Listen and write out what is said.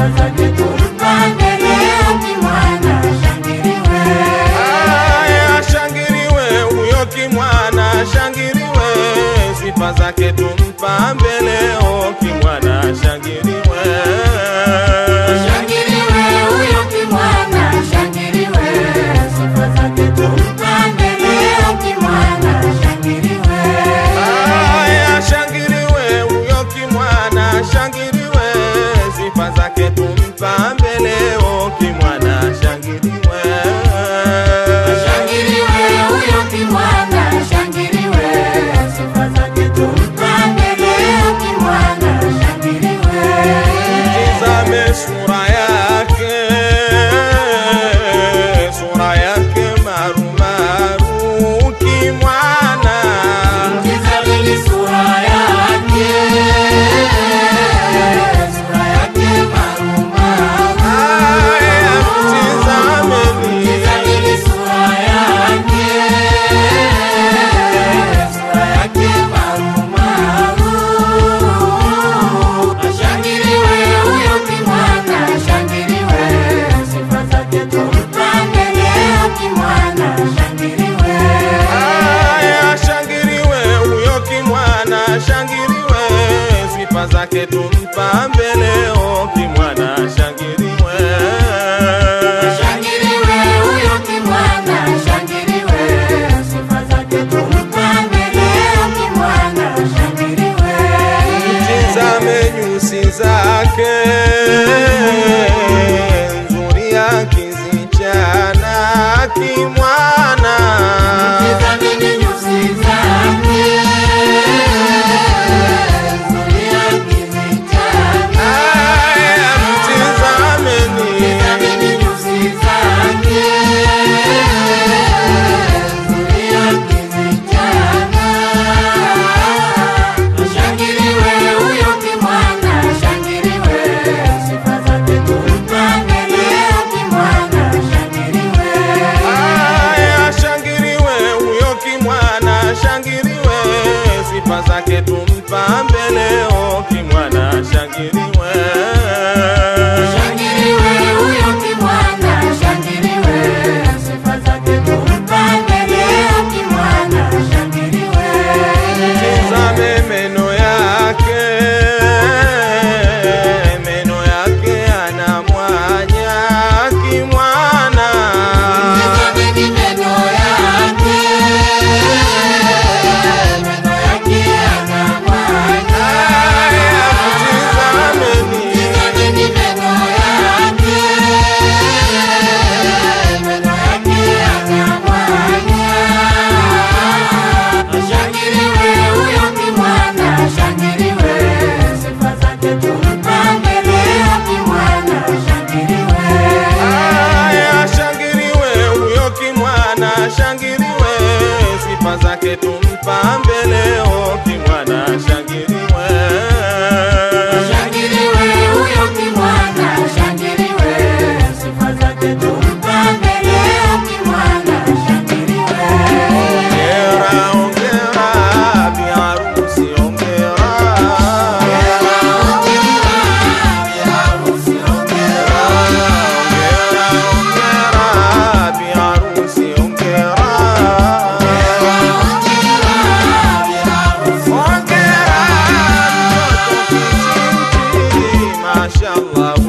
sifa zake tumpambe leo, kimwana shangiliwe. Shangiliwe huyo kimwana, shangiliwe, sifa zake tumpambe leo, kimwana shangiliwe. Shangiliwe huyo kimwana, shangiliwe, sifa zake tumpambe leo, kimwana shangiliwe. Shangiliwe huyo kimwana, shangiliwe, sifa zake tumpambe leo, kimwana shangiliwe. Tizame sura yake marumaru kimwana. Tizameni sura yake marumaru. Tizameni sura yake marumaru. Ashangiliwe huyo kimwana, ashangiliwe, sifa zake tumpambe leo, kimwana ashangiliwe. Shangiliwe huyo kimwana, shangiliwe, sifa zake tumpambe leo, kimwana shangiliwe. Shangiliwe huyo kimwana, shangiliwe, sifa zake tumpambe leo, kimwana shangiliwe. Tizame nyusi zake nzuri akizichana kimwana. Tizameni nyusi zake nzuri akizichana. Tizameni nyusi zake nzuri akizichana. Ashangiliwe huyo kimwana, ashangiliwe, sifa zake tumpambe leo, kimwana ashangiliwe. Shangiliwe huyo kimwana, shangiliwe, sifa zake tumpambe leo, kimwana shangiliwe. Shangiliwe huyo kimwana, shangiliwe, sifa zake tumpambe leo, kimwana shangiliwe. Tizame meno yake ana mwanya kimwana. Tizameni meno yake ana mwanya. Tizameni Tizameni meno yake ana mwanya. Ashangiliwe huyo kimwana, ashangiliwe, sifa zake tumpambe leo, kimwana ashangiliwe. shangiliwe huyo kimwana, shangiliwe, sifa zake tumpambe leo, kimwana shangiliwe. Shangiliwe huyo kimwana, shangiliwe, sifa zake tumpambe leo, kimwana shangiliwe. Ongera, ongera, biharusi ongera. Biharusi ongera. Ongera, ongera, biharusi ongera. Ongera, mtoto kichinji, mashallah.